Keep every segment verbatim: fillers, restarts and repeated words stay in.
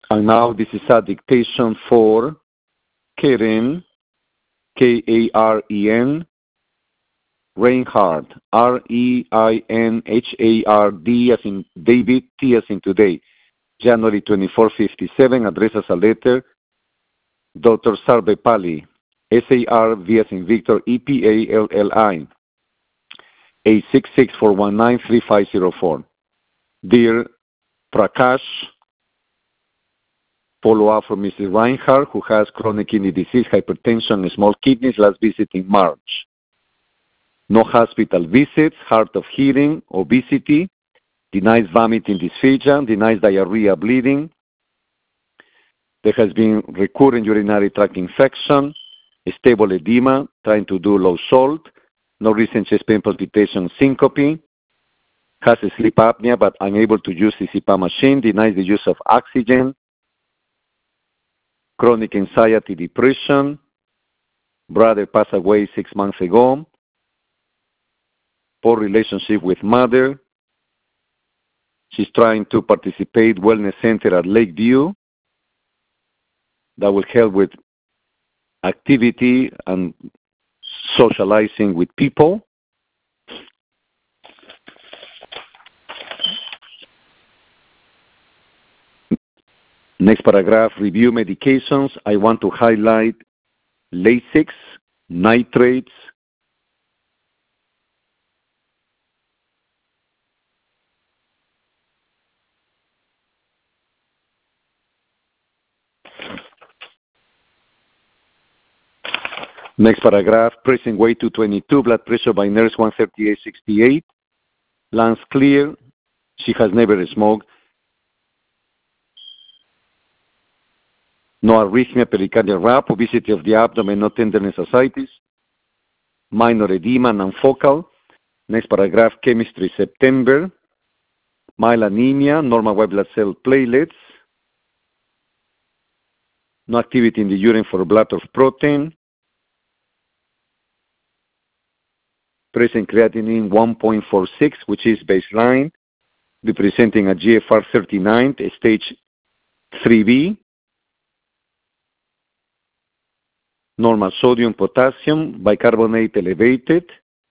And now this is a dictation for Karen, K A R E N, Reinhard, R E I N H A R D as in David, T as in today, January twenty-fourth, fifty-seven, address as a letter, Doctor Sarvepalli, S A R V as in Victor, E P A L L I, eight six six, four one nine, three five zero four. Dear Prakash, follow-up from Missus Reinhardt, who has chronic kidney disease, hypertension, and small kidneys, last visit in March. No hospital visits, hard of hearing, obesity, denies vomiting, dysphagia, denies diarrhea, bleeding. There has been recurrent urinary tract infection, stable edema, trying to do low salt, no recent chest pain, palpitation, syncope, has a sleep apnea but unable to use the C PAP machine, denies the use of oxygen, chronic anxiety, depression, brother passed away six months ago, poor relationship with mother. She's trying to participate wellness center at Lakeview. That will help with activity and socializing with people. Next paragraph, review medications. I want to highlight Lasix, nitrates, next paragraph, pressing weight two twenty-two, blood pressure by nurse one thirty-eight sixty-eight, lungs clear, she has never smoked, no arrhythmia, pericardial rap, obesity of the abdomen, no tenderness, ascites, minor edema, non-focal. Next paragraph, chemistry, September, mild anemia, normal white blood cell platelets, no activity in the urine for blood of protein, present creatinine one point four six, which is baseline, representing a G F R thirty-nine, stage three B, normal sodium, potassium, bicarbonate elevated,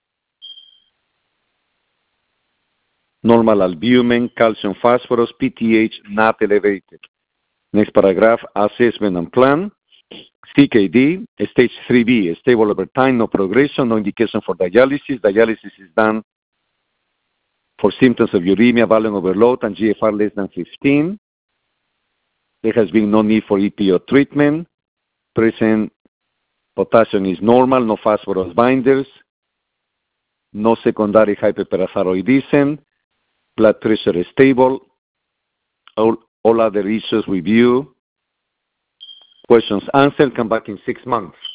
normal albumin, calcium, phosphorus, P T H not elevated. Next paragraph, assessment and plan. C K D, stage three B, stable over time, no progression, no indication for dialysis. Dialysis is done for symptoms of uremia, volume overload, and G F R less than fifteen. There has been no need for E P O treatment. Present potassium is normal, no phosphorus binders, no secondary hyperparathyroidism, blood pressure is stable, all, all other issues review, questions answered, come back in six months.